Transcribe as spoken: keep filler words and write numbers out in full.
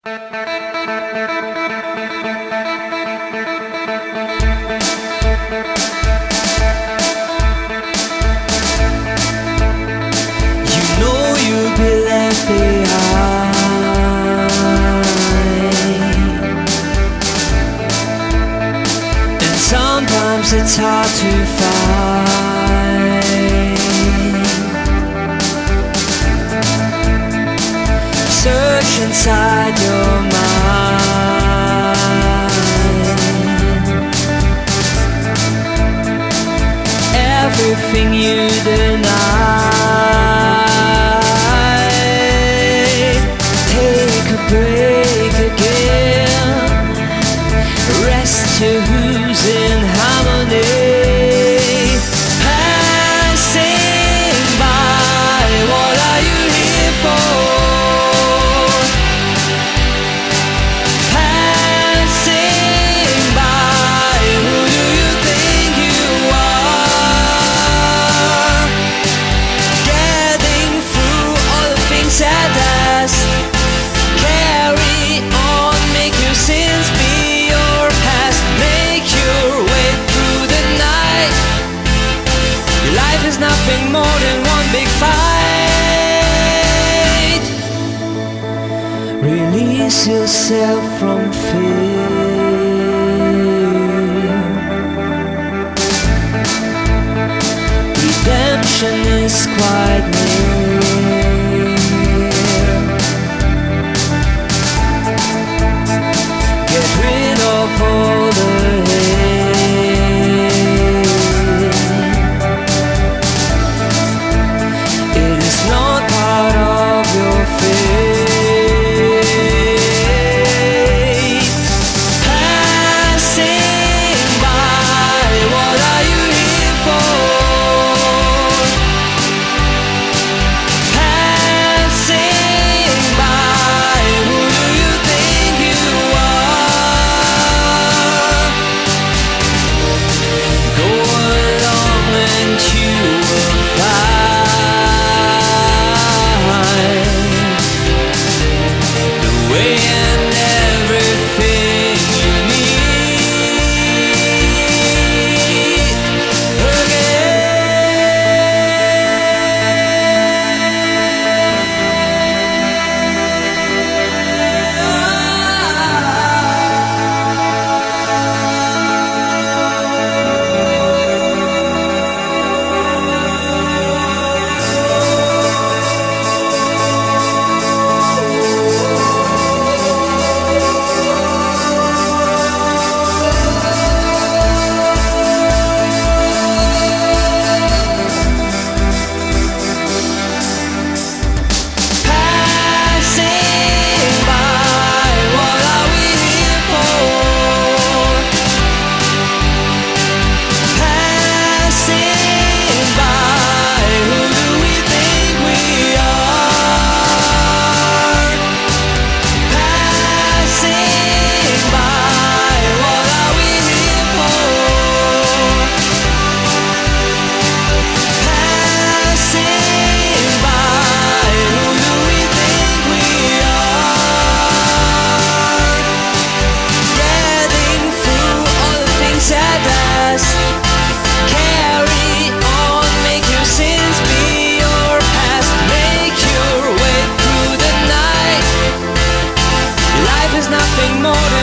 You know you'll be left behind, and sometimes it's hard to find. Search inside your mind, everything you deny. Take a break again, rest to who's in harmony. Passing by, what are you here for? Passing by, who do you think you are? Getting through all the things at last. Carry on, make your sins be your past. Make your way through the night. Your life is nothing more than one big fight. Release yourself from fear. Redemption is quite near. Get rid of all the hate. It is not part of your fate. Passing by, what are you here for? Passing by, who do you think you are? Go along and you will find the way and everything you need Passing by, what are we here for? Passing by, who do we think we are? Passing by, what are we here for? Passing by, who do we think we are? Getting through all the things at last. Carry on, make your sins be your past. Make your way through the night. Life is nothing more than